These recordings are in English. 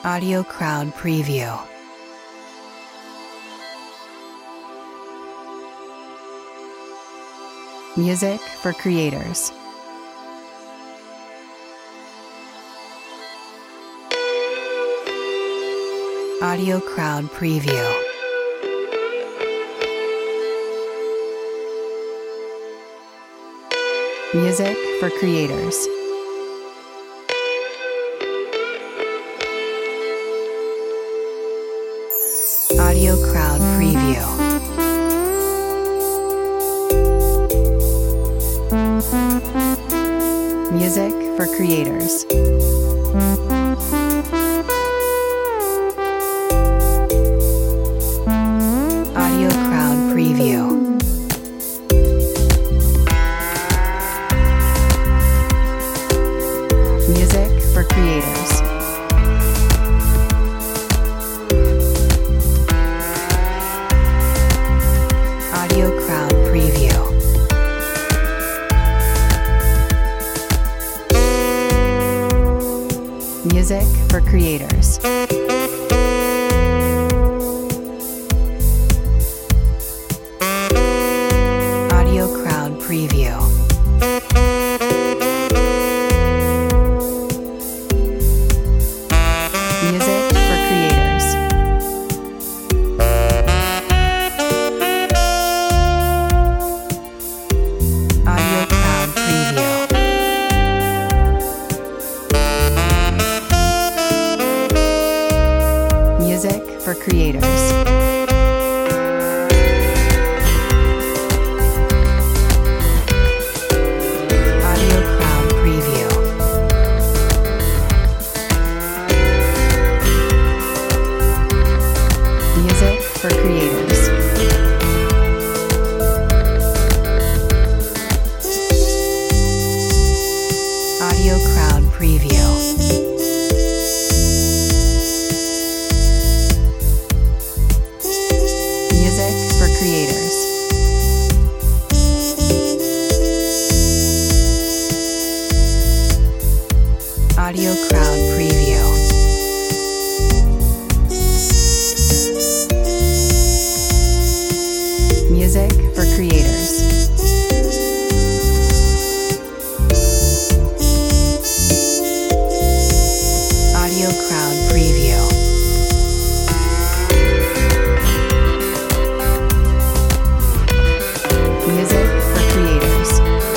Audio Crowd Preview. Music for creators. Audio Crowd Preview. Music for creators. Audio Crowd Preview. Music for creators. Audio Crowd Preview. Music for creators. Audio Crowd Preview. Music for creators. Audio Crowd Preview. Music for creators. Audio Crowd Preview. Music for creators. Audio Crowd Preview. Music for creators. Audio Crowd Preview. Music for creators. Audio Crowd Preview. Music for creators. Audio Crowd Preview. Music for creators.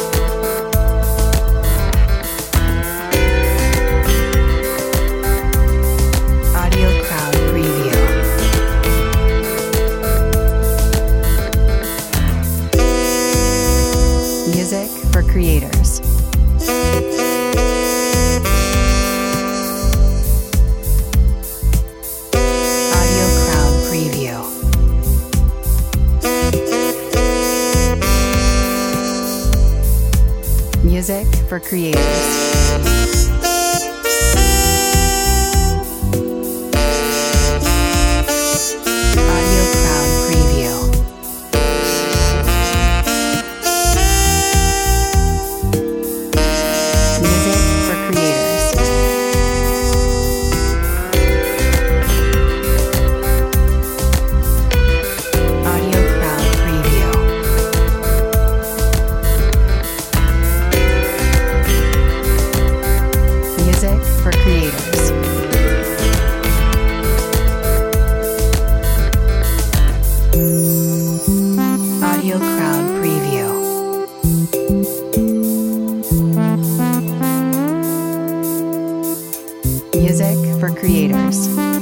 Audio Crowd Preview. Music for creators. Audio Crowd Preview. Music for creators. Audio Crowd Preview. Music for creators. Audio Crowd Preview. Music for creators. Audio Crowd Preview. Music for creators.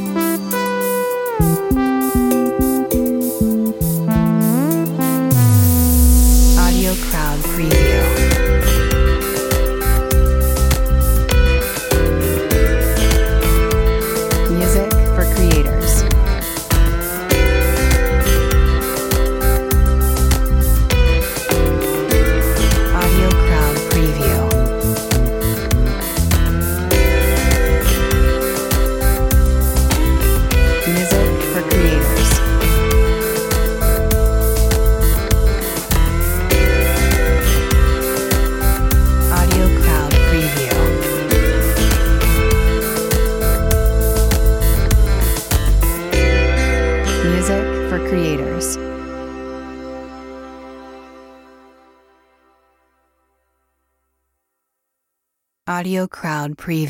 Audio Crowd Preview. Music for creators. Audio Crowd Preview. Music for creators. Audio Crowd Preview.